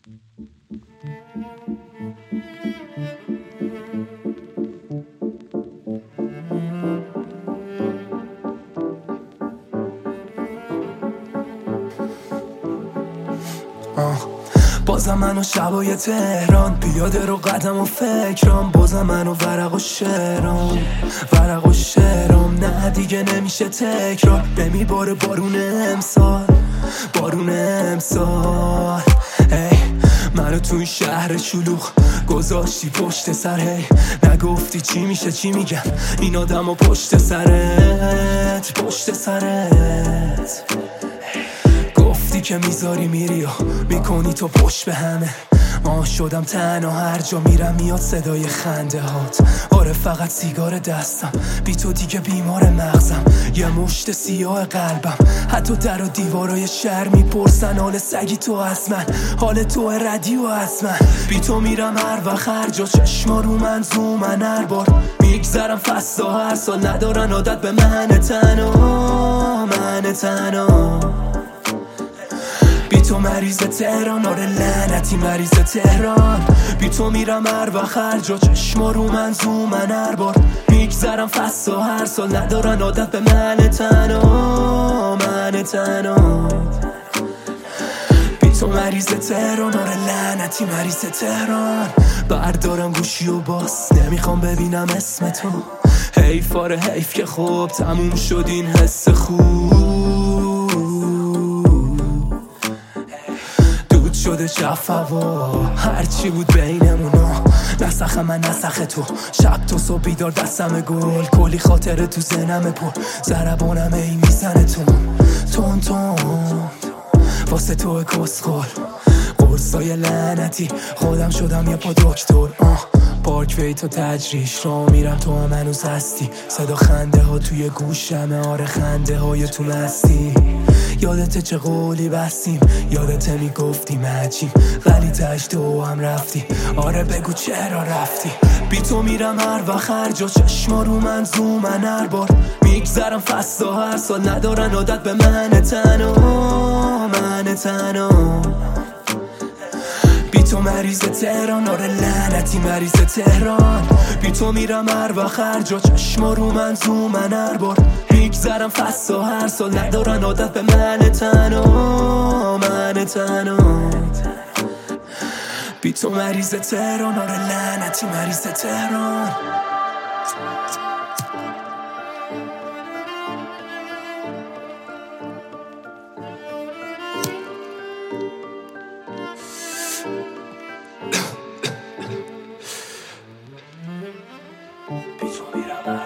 بازم منو شبای تهران پیاده رو قدم و فکرام، بازم منو ورق و شعرام نه دیگه نمیشه تکرار، نمیباره بارون امسال ای منو تو این شهر شلوغ گذاشتی پشت سر، هی نگفتی چی میشه چی میگن این آدم و پشت سرت گفتی که میذاری میری و میکنی تو پشت به همه، شدم تنها هر جا میرم میاد صدای خنده هات. آره فقط سیگار دستم، بی تو دیگه بیمار مغزم، یه مشت سیاه قلبم، حتی در و دیوارای شهر میپرسن حال سگی تو از من، حال تو ردی و از من. بی تو میرم هر وقت هر جا، چشما رو من زومن هر بار میگذرم فصلا هر سال، ندارن عادت به من تنها بی تو مریض تهران، آره لعنتی مریض تهران. بی تو میرم هر وقت هر جا، چشما رو من زومن هر بار میگذرم فصلا هر سال، ندارن عادت به من تنها بی تو مریض تهران، آره لعنتی مریض تهران. بردارم گوشی و باز نمیخوام ببینم اسم تو، حیف آره حیف که خوب تموم شد این حس خوب، شده شفوا هرچی بود بینمونا، نسخ من نسخ تو، شب تو صبح بیدار دستم گل، کلی خاطره تو ذهنم پر، ضربانم ای میزنه تون واسه تو کسخل، قرصای لعنتی خودم شدم یه پا دکتر. پارک وی تو تجریش را میرم تو هم هنوز هستی، صدا خنده ها توی گوشمه، آره خنده های تو مستی. یادته چه قولی بستیم، یادته میگفتیم عجیم، ولی تش تو هم رفتی، آره بگو چرا رفتی. بی تو میرم هر وقت هر جا، چشما رو من زومن هر بار میگذرم فصلا هر سال، ندارن عادت به من تنها بی تو مریض تهران، آره لعنتی مریض تهران. بی تو میرم هر وقت هر جا، چشما رو من زومن هر بار میگذرم فصلا هر سال، ندارن عادت به من تنها بی تو مریض تهران، آره لعنتی مریض تهران. بی تو میرم